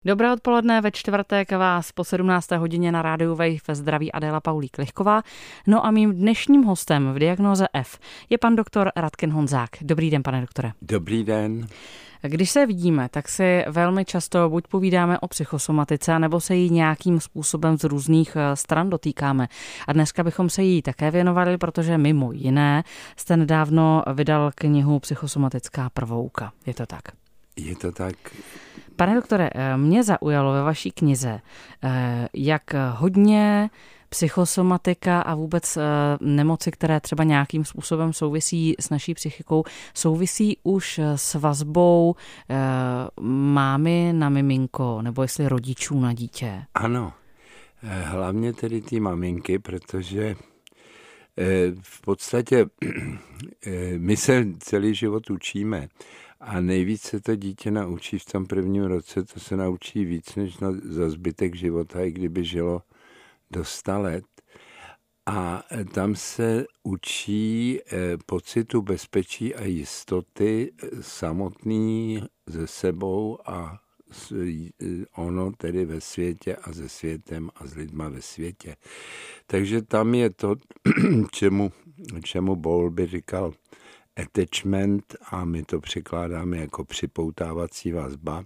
Dobré odpoledne, ve čtvrtek vás po 17. hodině na rádiu Wave zdraví Adéla Paulík-Lichková. No a mým dnešním hostem v Diagnóze F je pan doktor Radken Honzák. Dobrý den, pane doktore. Dobrý den. Když se vidíme, tak si velmi často buď povídáme o psychosomatice, nebo se jí nějakým způsobem z různých stran dotýkáme. A dneska bychom se jí také věnovali, protože mimo jiné jste nedávno vydal knihu Psychosomatická prvouka. Je to tak? Je to tak. Pane doktore, mě zaujalo ve vaší knize, jak hodně psychosomatika a vůbec nemoci, které třeba nějakým způsobem souvisí s naší psychikou, souvisí už s vazbou mámy na miminko, nebo jestli rodičů na dítě. Ano, hlavně tedy ty maminky, protože v podstatě my se celý život učíme. A nejvíc se to dítě naučí v tom prvním roce, to se naučí víc než za zbytek života, i kdyby žilo do 100 let. A tam se učí pocitu bezpečí a jistoty samotný se sebou a ono tedy ve světě a se světem a s lidma ve světě. Takže tam je to, čemu Bowlby říkal attachment, a my to překládáme jako připoutávací vazba.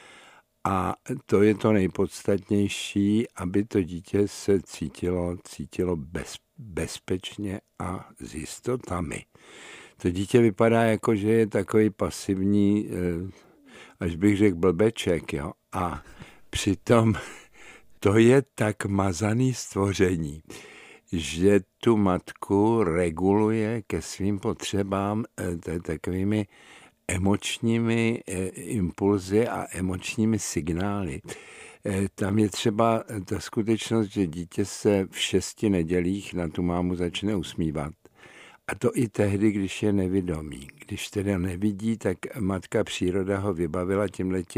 A to je to nejpodstatnější, aby to dítě se cítilo bezpečně a s jistotami. To dítě vypadá jako, že je takový pasivní, až bych řekl blbeček, jo. A přitom to je tak mazaný stvoření, že tu matku reguluje ke svým potřebám takovými emočními impulzy a emočními signály. Tam je třeba ta skutečnost, že dítě se v 6 nedělích na tu mámu začne usmívat. A to i tehdy, když je nevědomý. Když teda nevidí, tak matka příroda ho vybavila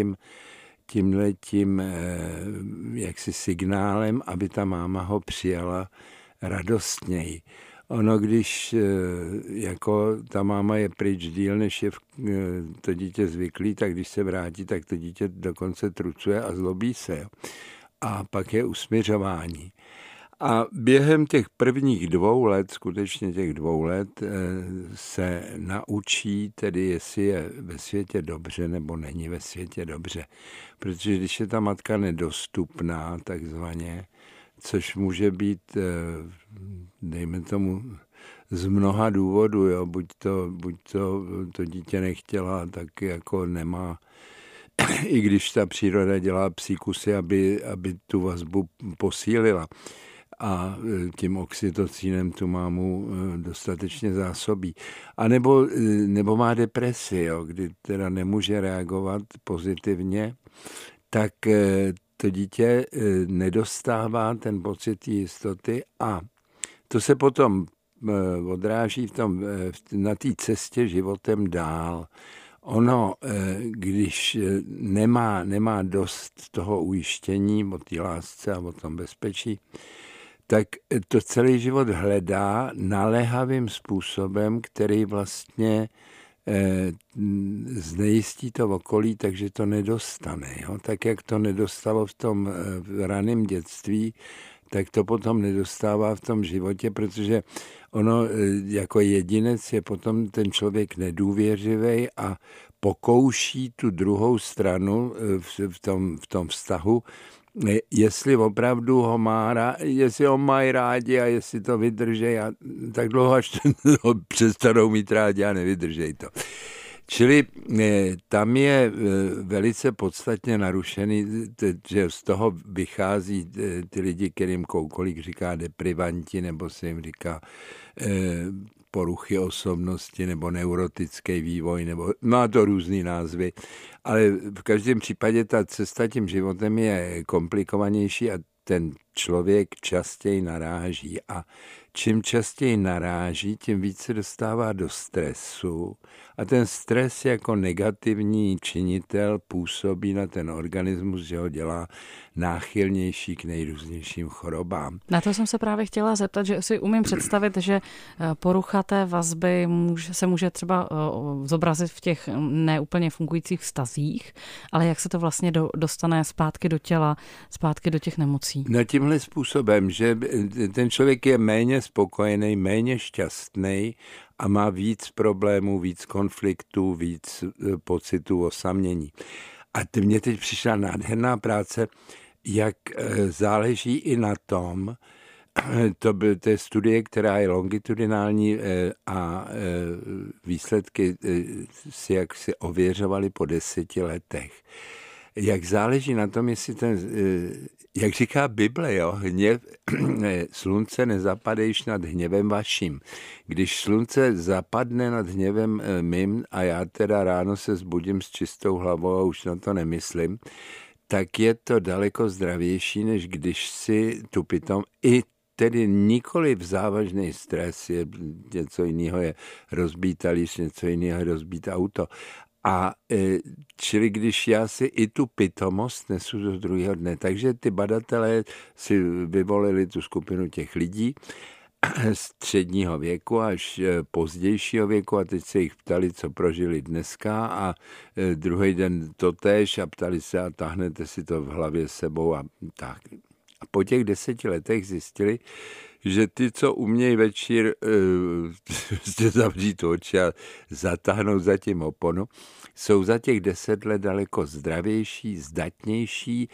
tímhletím jaksi signálem, aby ta máma ho přijala radostněji. Ono, když jako ta máma je pryč díl, než je to dítě zvyklý, tak když se vrátí, tak to dítě dokonce trucuje a zlobí se. A pak je usmiřování. A během těch prvních 2 let, skutečně těch 2 let, se naučí tedy, jestli je ve světě dobře nebo není ve světě dobře. Protože když je ta matka nedostupná, takzvaně, což může být, dejme tomu, z mnoha důvodů, jo. Buď to dítě nechtěla, tak jako nemá, i když ta příroda dělá psí kusy, aby tu vazbu posílila a tím oxytocínem tu mámu dostatečně zásobí. A nebo má depresi, jo, kdy teda nemůže reagovat pozitivně, tak to dítě nedostává ten pocit jistoty a to se potom odráží na té cestě životem dál. Ono, když nemá dost toho ujištění o té lásce a o tom bezpečí, tak to celý život hledá naléhavým způsobem, který vlastně znejistí to okolí, takže to nedostane. Jo? Tak, jak to nedostalo v tom raném dětství, tak to potom nedostává v tom životě, protože ono jako jedinec je potom ten člověk nedůvěřivý a pokouší tu druhou stranu v tom vztahu, jestli opravdu jestli ho mají rádi a jestli to vydrží a tak dlouho, až ho přestanou mít rádi a nevydržej to. Čili tam je velice podstatně narušený, že z toho vychází ty lidi, kterým kolik říká deprivanti, nebo se jim říká poruchy osobnosti, nebo neurotický vývoj, nebo má to různý názvy. Ale v každém případě ta cesta tím životem je komplikovanější a člověk častěji naráží. A čím častěji naráží, tím více dostává do stresu. A ten stres jako negativní činitel působí na ten organismus, že ho dělá náchylnější k nejrůznějším chorobám. Na to jsem se právě chtěla zeptat, že si umím představit, že porucha té vazby se může třeba zobrazit v těch neúplně fungujících vztazích, ale jak se to vlastně dostane zpátky do těla, zpátky do těch nemocí? No tímhle způsobem, že ten člověk je méně spokojený, méně šťastný a má víc problémů, víc konfliktů, víc pocitů osamění. A mně teď přišla nádherná práce, jak záleží i na tom, to je studie, která je longitudinální a výsledky si jak si ověřovaly po 10 letech. Jak záleží na tom, jestli jak říká Bible, jo, slunce nezapadejš nad hněvem vaším. Když slunce zapadne nad hněvem mým a já teda ráno se zbudím s čistou hlavou a už na to nemyslím, tak je to daleko zdravější, než když si tu pitom i tedy nikoli v závažný stres, je něco jiného je rozbít talíř, něco jiného je rozbít auto. A čili když já si i tu pitomost nesu do druhého dne, takže ty badatelé si vyvolili tu skupinu těch lidí středního věku až pozdějšího věku a teď se jich ptali, co prožili dneska a druhý den totéž a ptali se a táhnete si to v hlavě sebou a tak. A po těch 10 letech zjistili, že ty, co umějí večír zavřít oči a zatáhnout za tím oponu, jsou za těch 10 let daleko zdravější, zdatnější,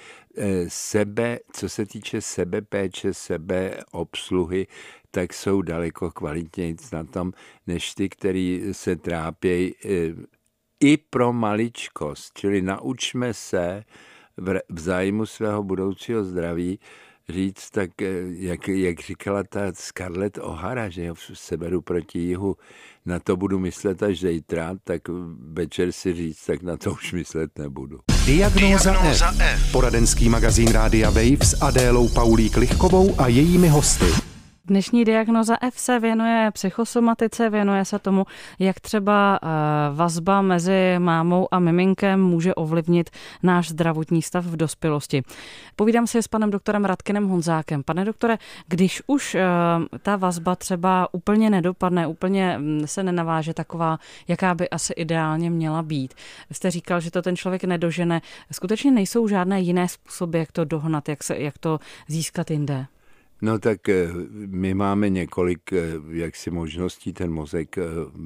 co se týče sebepéče, sebeobsluhy, tak jsou daleko kvalitněji na tom, než ty, který se trápějí i pro maličkost. Čili naučme se v zájmu svého budoucího zdraví říct, tak jak říkala ta Scarlett O'Hara, že jo, v Severu proti jihu, na to budu myslet až zítra, tak večer si říct, tak na to už myslet nebudu. Diagnóza F. Poradenský magazín Rádia Wave s Adélou Paulík-Lichkovou a jejími hosty. Dnešní Diagnóza F se věnuje psychosomatice, věnuje se tomu, jak třeba vazba mezi mámou a miminkem může ovlivnit náš zdravotní stav v dospělosti. Povídám si s panem doktorem Radkinem Honzákem. Pane doktore, když už ta vazba třeba úplně nedopadne, úplně se nenaváže taková, jaká by asi ideálně měla být. Vy jste říkal, že to ten člověk nedožene. Skutečně nejsou žádné jiné způsoby, jak to dohnat, jak to získat jinde? No tak my máme několik jaksi možností, ten mozek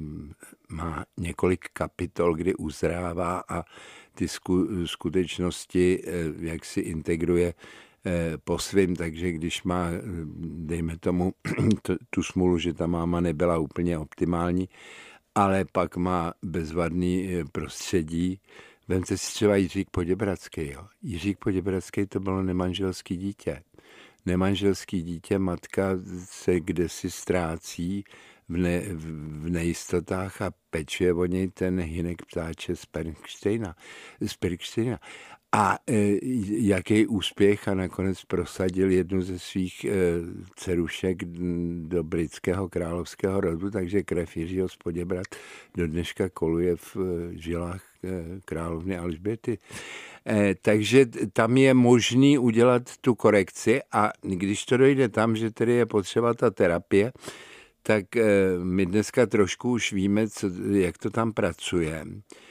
má několik kapitol, kdy uzrává a ty skutečnosti jak si integruje po svým, takže když má, dejme tomu, tu smůlu, že ta máma nebyla úplně optimální, ale pak má bezvadný prostředí. Vemte si třeba Jiřík Poděbradský. Jo. Jiřík Poděbradský to bylo nemanželský dítě. Nemanželský dítě, matka se kdesi ztrácí v nejistotách a pečuje o něj ten Hynek Ptáče z Perkštejna. A jaký úspěch a nakonec prosadil jednu ze svých dcerušek do britského královského rodu, takže krev Jiřího z Poděbrad do dneška koluje v žilách královny Alžběty. Takže tam je možný udělat tu korekci a když to dojde tam, že tedy je potřeba ta terapie, tak my dneska trošku už víme, jak to tam pracuje.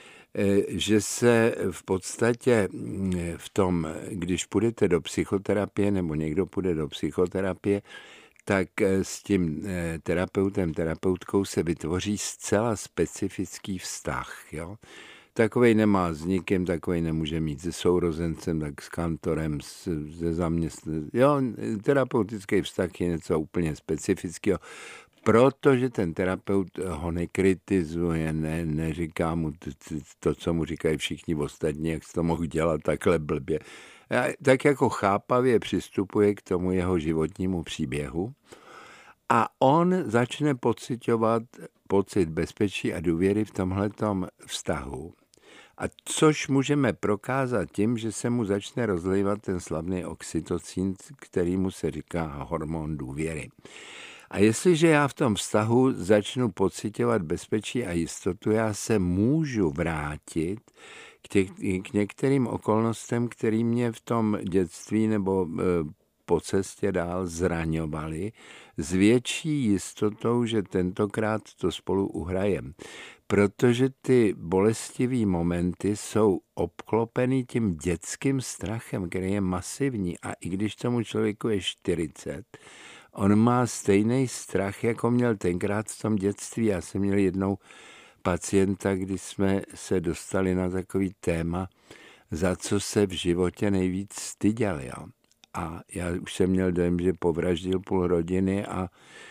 Že se v podstatě v tom, když půjdete do psychoterapie nebo někdo půjde do psychoterapie, tak s tím terapeutkou se vytvoří zcela specifický vztah. Jo? Takovej nemá s nikým, takovej nemůže mít se sourozencem, tak s kantorem, se zaměstnancem. Jo, terapeutický vztah je něco úplně specifického, protože ten terapeut ho nekritizuje, neříká mu to, co mu říkají všichni ostatní, jak se to mohl dělat takhle blbě. Tak jako chápavě přistupuje k tomu jeho životnímu příběhu a on začne pocitovat pocit bezpečí a důvěry v tomhletom vztahu. A což můžeme prokázat tím, že se mu začne rozlévat ten slavný oxytocin, kterýmu se říká hormon důvěry. A jestliže já v tom vztahu začnu pociťovat bezpečí a jistotu, já se můžu vrátit k některým okolnostem, které mě v tom dětství nebo po cestě dál zraňovaly, s větší jistotou, že tentokrát to spolu uhrajem. Protože ty bolestivý momenty jsou obklopený tím dětským strachem, který je masivní, a i když tomu člověku je 40, on má stejný strach, jako měl tenkrát v tom dětství. Já jsem měl jednou pacienta, kdy jsme se dostali na takový téma, za co se v životě nejvíc styděl. Jo. A já už jsem měl dojem, že povraždil půl rodiny a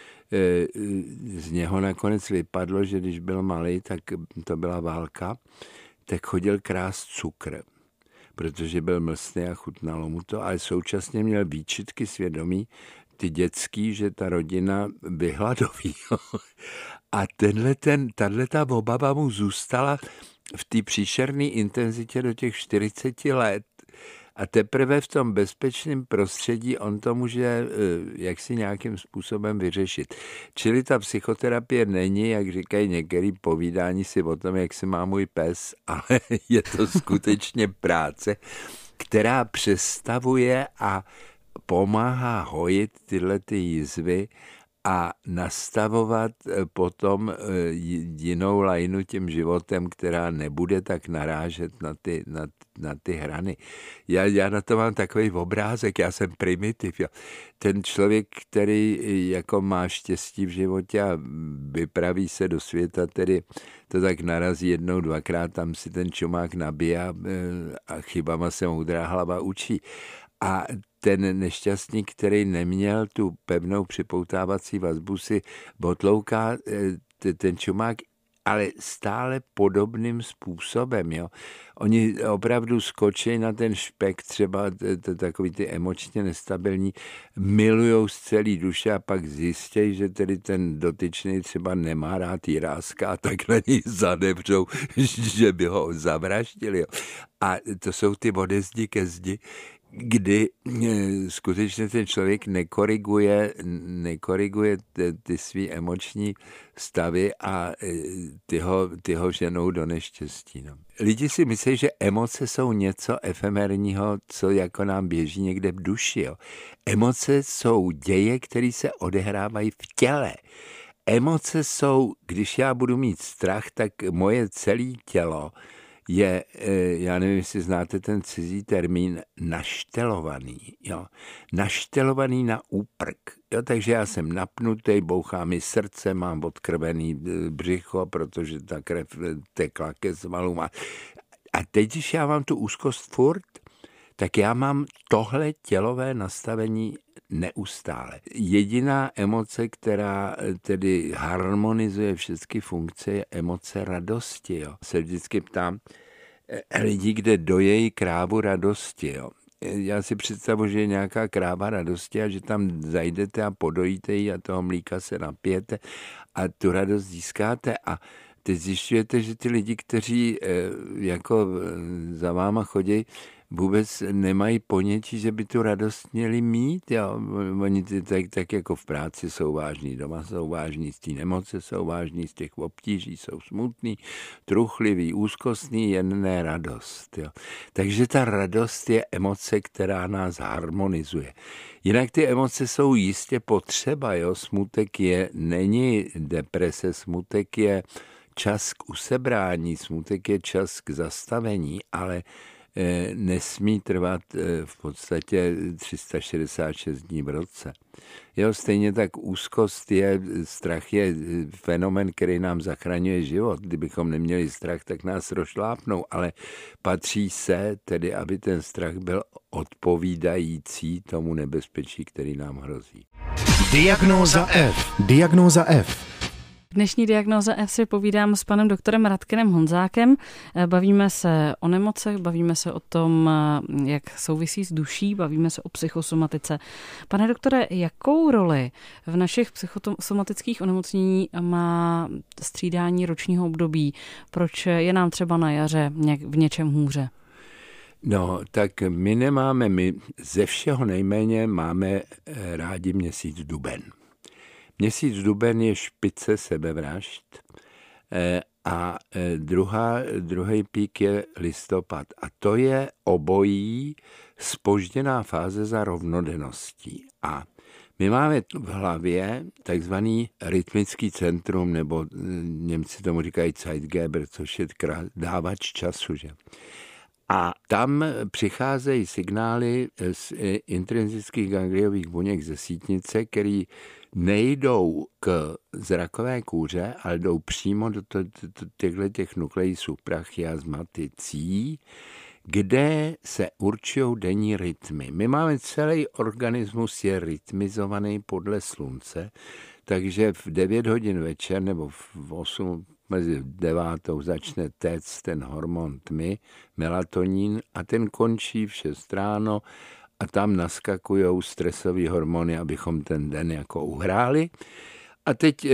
z něho nakonec vypadlo, že když byl malý, tak to byla válka, tak chodil krást cukr, protože byl mlsný a chutnalo mu to, ale současně měl výčitky svědomí, ty dětský, že ta rodina vyhladoví. A tato obava mu zůstala v té příšerné intenzitě do těch 40 let. A teprve v tom bezpečném prostředí on to může jaksi nějakým způsobem vyřešit. Čili ta psychoterapie není, jak říkají některý, povídání si o tom, jak se má můj pes, ale je to skutečně práce, která představuje a pomáhá hojit tyhle ty jizvy a nastavovat potom jinou lajnu tím životem, která nebude tak narážet na ty hrany. Já na to mám takový obrázek, já jsem primitiv. Jo. Ten člověk, který jako má štěstí v životě a vypraví se do světa, tedy to tak narazí jednou, dvakrát, tam si ten čumák nabije a chybama se moudrá hlava učí. A ten nešťastník, který neměl tu pevnou připoutávací vazbu, si botlouká ten čumák, ale stále podobným způsobem. Jo. Oni opravdu skočí na ten špek, třeba takový ty emočně nestabilní, milujou z celý duše a pak zjistějí, že tedy ten dotyčný třeba nemá rád Jiráska a tak na něj zadevřou, že by ho zavraždili. Jo. A to jsou ty ode zdi ke zdi, kdy skutečně ten člověk nekoriguje ty svý emoční stavy a ty ho ženou do neštěstí. No. Lidi si myslí, že emoce jsou něco efemerního, co jako nám běží někde v duši. Jo. Emoce jsou děje, které se odehrávají v těle. Emoce jsou, když já budu mít strach, tak moje celé tělo je, já nevím, jestli znáte ten cizí termín, naštelovaný. Jo? Naštelovaný na úprk. Jo? Takže já jsem napnutý, bouchá mi srdce, mám odkrvený břicho, protože ta krev tekla ke svalům. A teď, když já mám tu úzkost furt, tak já mám tohle tělové nastavení neustále. Jediná emoce, která tedy harmonizuje všechny funkce, je emoce radosti. Jo. Se vždycky ptám lidí, kde dojejí krávu radosti. Jo. Já si představuji, že je nějaká kráva radosti a že tam zajdete a podojíte ji a toho mlíka se napijete a tu radost získáte. A teď zjišťujete, že ty lidi, kteří jako za váma chodí, vůbec nemají ponětí, že by tu radost měli mít. Jo. Oni tak jako v práci jsou vážní, doma jsou vážní, z té nemoce jsou vážní, z těch obtíží jsou smutný, truchlivý, úzkostný, jen ne radost. Jo. Takže ta radost je emoce, která nás harmonizuje. Jinak ty emoce jsou jistě potřeba. Jo. Smutek není deprese, smutek je čas k usebrání, smutek je čas k zastavení, ale nesmí trvat v podstatě 366 dní v roce. Jo, stejně tak úzkost strach je fenomén, který nám zachraňuje život. Kdybychom neměli strach, tak nás rozšlápnou, ale patří se tedy, aby ten strach byl odpovídající tomu nebezpečí, který nám hrozí. Diagnóza F. Diagnóza F. dnešní Diagnóze F si povídám s panem doktorem Radkenem Honzákem. Bavíme se o nemocech, bavíme se o tom, jak souvisí s duší, bavíme se o psychosomatice. Pane doktore, jakou roli v našich psychosomatických onemocnění má střídání ročního období? Proč je nám třeba na jaře v něčem hůře? No, tak my ze všeho nejméně máme rádi měsíc duben. Měsíc duben je špice sebevražd a druhý pík je listopad. A to je obojí zpožděná fáze za rovnodenností. A my máme v hlavě takzvaný rytmický centrum, nebo Němci tomu říkají Zeitgeber, což je dávač času, že? A tam přicházejí signály z intrinzických gangliových buněk ze sítnice, které nejdou k zrakové kůře, ale jdou přímo do těch nukleisů prachiasmaticí, kde se určují denní rytmy. My máme celý organismus je rytmizovaný podle slunce, takže v 9 hodin večer nebo v 8 mezi 9 začne téct ten hormon tmy, melatonin, a ten končí v 6 ráno a tam naskakujou stresové hormony, abychom ten den jako uhráli. A teď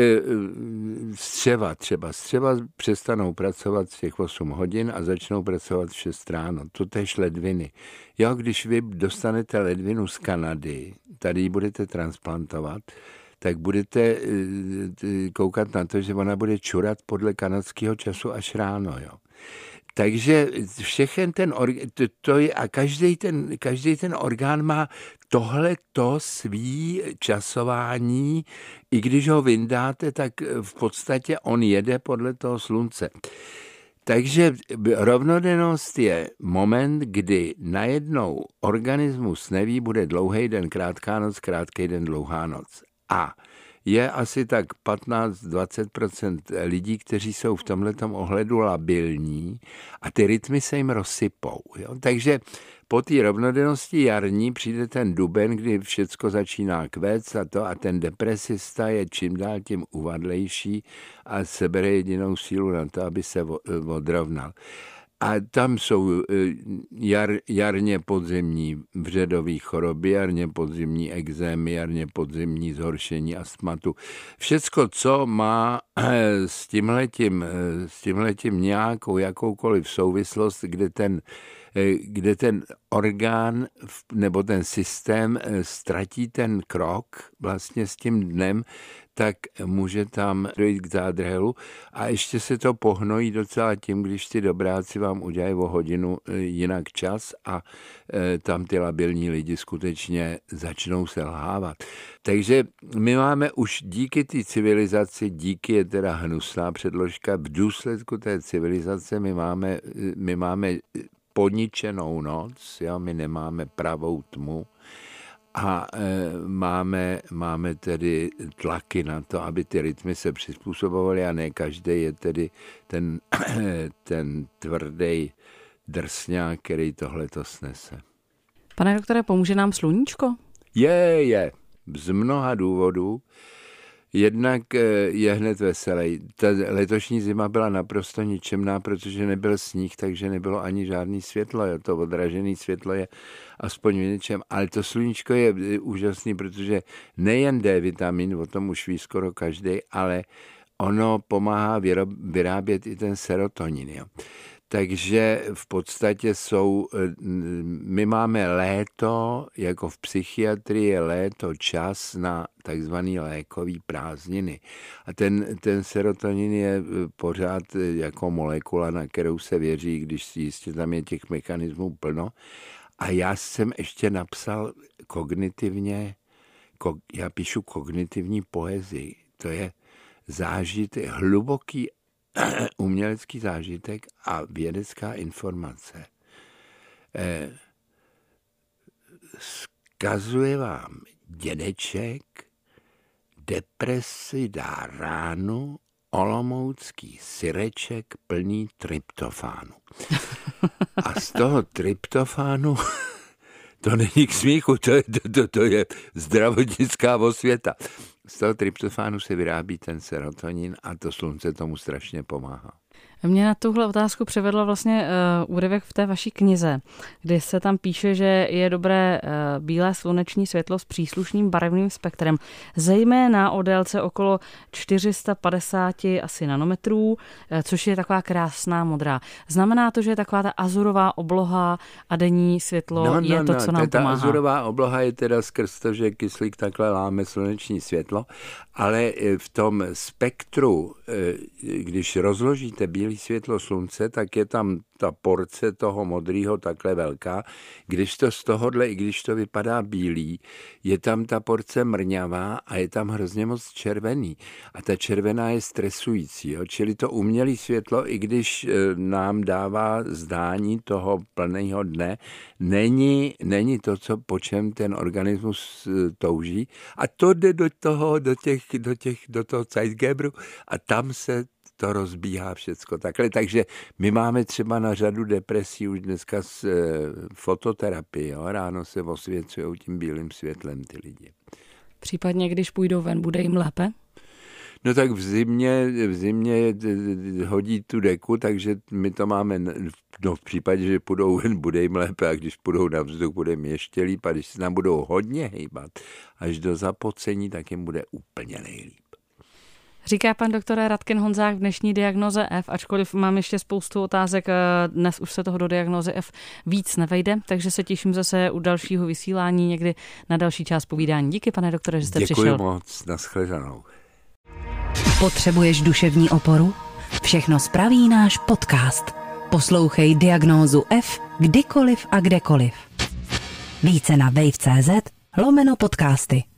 střeva přestanou pracovat v těch 8 hodin a začnou pracovat v 6 ráno. To též ledviny. Jo, když vy dostanete ledvinu z Kanady, tady ji budete transplantovat, tak budete koukat na to, že ona bude čurat podle kanadského času až ráno. Jo. Takže všechen ten a každý ten orgán má tohleto svý časování, i když ho vyndáte, tak v podstatě on jede podle toho slunce. Takže rovnodennost je moment, kdy najednou organismus neví, bude dlouhý den, krátká noc, krátký den, dlouhá noc. A je asi tak 15-20% lidí, kteří jsou v tomhletom ohledu labilní a ty rytmy se jim rozsypou. Jo? Takže po té rovnodennosti jarní přijde ten duben, kdy všecko začíná kvést a ten depresista je čím dál tím uvadlejší a sebere jedinou sílu na to, aby se odrovnal. A tam jsou jarně podzimní vředové choroby, jarně podzimní ekzémy, jarně podzimní zhoršení astmatu. Všecko, co má s tímhletím nějakou jakoukoliv souvislost, kde ten orgán nebo ten systém ztratí ten krok vlastně s tím dnem, tak může tam dojít k zádrhelu a ještě se to pohnojí docela tím, když ty dobráci vám udělají o hodinu jinak čas a tam ty labilní lidi skutečně začnou selhávat. Takže my máme už díky té civilizaci, díky je teda hnusná předložka, v důsledku té civilizace my máme poničenou noc, jo? My nemáme pravou tmu a máme tedy tlaky na to, aby ty rytmy se přizpůsobovaly a ne každý je tedy ten tvrdý drsňák, který tohleto snese. Pane doktore, pomůže nám sluníčko? Je. Z mnoha důvodů. Jednak je hned veselý. Ta letošní zima byla naprosto ničemná, protože nebyl sníh, takže nebylo ani žádný světlo. Jo. To odražené světlo je aspoň v něčem. Ale to sluníčko je úžasný, protože nejen D vitamin, o tom už ví skoro každý, ale ono pomáhá vyrábět i ten serotonin. Jo. Takže v podstatě my máme léto, jako v psychiatrii je léto čas na takzvaný lékový prázdniny. A ten serotonin je pořád jako molekula, na kterou se věří, když jistě tam je těch mechanismů plno. A já jsem ještě napsal já píšu kognitivní poezii. To je zážitek, hluboký umělecký zážitek a vědecká informace. Vzkazuje vám dědeček, depresi dá ránu, olomoucký syreček plný tryptofánu. A z toho tryptofánu to není k smíchu, to je zdravotnická osvěta. z toho tryptofánu se vyrábí ten serotonin a to slunce tomu strašně pomáhá. Mě na tuhle otázku převedla vlastně úryvek v té vaší knize, kdy se tam píše, že je dobré bílé sluneční světlo s příslušným barevným spektrem, zejména o délce okolo 450 asi nanometrů, což je taková krásná modrá. Znamená to, že je taková ta azurová obloha a denní světlo je to, co nám pomáhá? Ta azurová obloha je teda skrz to, že kyslík takhle láme sluneční světlo, ale v tom spektru, když rozložíte bílé světlo slunce, tak je tam ta porce toho modrýho takhle velká. Když to z tohohle, i když to vypadá bílý, je tam ta porce mrňavá a je tam hrozně moc červený. A ta červená je stresující. Jo? Čili to umělé světlo, i když nám dává zdání toho plného dne, není to, po čem ten organismus touží. A to jde do toho Zeitgeberu a tam se to rozbíhá všecko takhle. Takže my máme třeba na řadu depresí už dneska z fototerapii. Jo? Ráno se osvěcují tím bílým světlem ty lidi. Případně, když půjdou ven, bude jim lépe? No tak v zimě hodí tu deku, takže my to máme, v případě, že půjdou ven, bude jim lépe, a když půjdou na vzduch, bude jim ještě líp, a když se nám budou hodně hejbat až do zapocení, tak jim bude úplně nejlíp. Říká pan doktor Radken Honzák v dnešní Diagnoze F, ačkoliv mám ještě spoustu otázek, dnes už se toho do Diagnozy F víc nevejde, takže se těším zase u dalšího vysílání někdy na další část povídání. Díky, pane doktore, že jste přišel. Děkuji moc, nashledanou. Potřebuješ duševní oporu? Všechno spraví náš podcast. Poslouchej Diagnózu F kdykoliv a kdekoliv. Více na wave.cz/podcasty.